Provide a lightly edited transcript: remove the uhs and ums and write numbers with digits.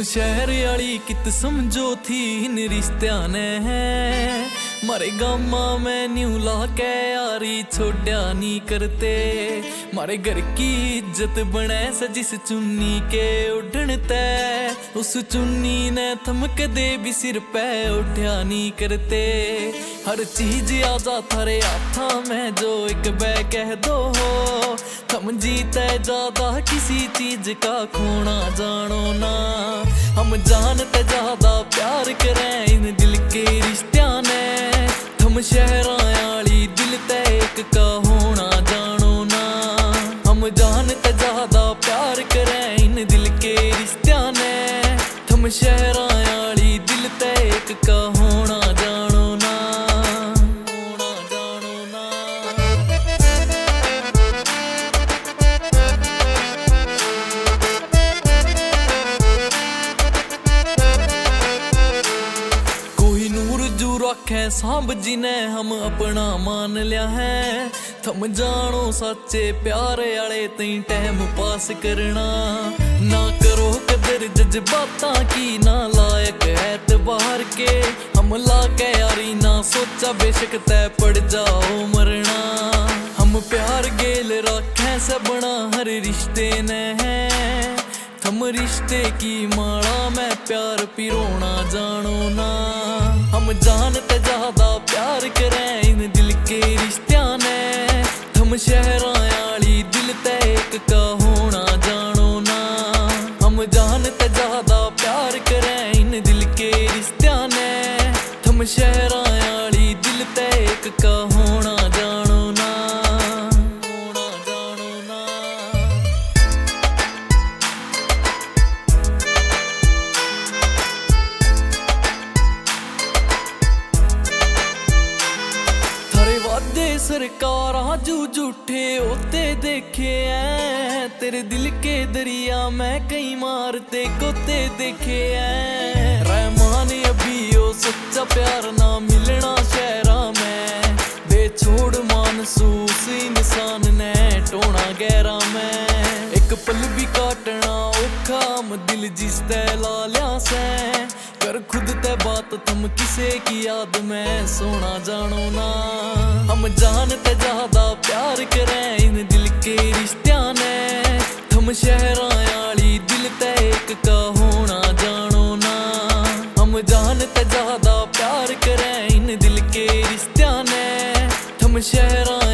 शहर आली कित समझो थी इन रिश्त्या ने मारे गामा में न्यू ला के यारी छोड़ा नी करते। मारे घर की इज्जत बने सजिस चुन्नी के उड़न तय उस चुन्नी ने थमक दे भी सिर पे उठा नी करते। हर चीज आजा थारे हाथा में जो एक बै कह दो हो थम जीते ज्यादा किसी चीज का खोना जानो ना। हम जानते ज्यादा प्यार करें इन दिल के रिश्त्या ने थम शहरां आली दिल ते एक का होना जानो ना। हम जानते ज्यादा प्यार करें इन दिल के रिश्त्या ने थम शहरां आली दिल ते एक का होना जानो ना। होना जानो ना। कोई नूर जू रखे सांब जी ने हम अपना मान लिया है। थम जानो सच्चे प्यारे आले तई टाइम पास करना ना करो कदर जज्बाता की ना लायक एतबार के। हम ला के यारी ना सोचा बेशक तय पड़ जाओ मरना। हम प्यार गेल रखे सबना हर रिश्ते ने है थम रिश्ते की माला में प्यार पिरोना जानो ना। हम जानते ज्यादा प्यार करें इन दिल के रिश्त्या ने थम शहरां आली दिल ते एक का होना जानो ना। हम जानते ज्यादा प्यार करें इन दिल के रिश्त्या ने थम शहरां आली दिल ते एक का होना जानो ना। होना जानो ना। वादे सरकार जू झूठे होते देखे हैं। तेरे दिल के दरिया में कई मारते गोते देखे हैं। रहमान अभी ओ सच्चा प्यार ना मिलना शहरा में बेछोड़ मानसूस इंसान ने टोना गहरा में। एक पल भी काटना औखा हम दिल जिस ते ला लिया से कर खुद ते बात थम किसे की याद में सोना जानो ना। हम जानते ज्यादा प्यार करें इन दिल के रिश्त्या ने थम शहरां आली दिल ते एक का होना जानो ना। हम जानते ज्यादा प्यार करें इन दिल के रिश्त्या ने थम शहरां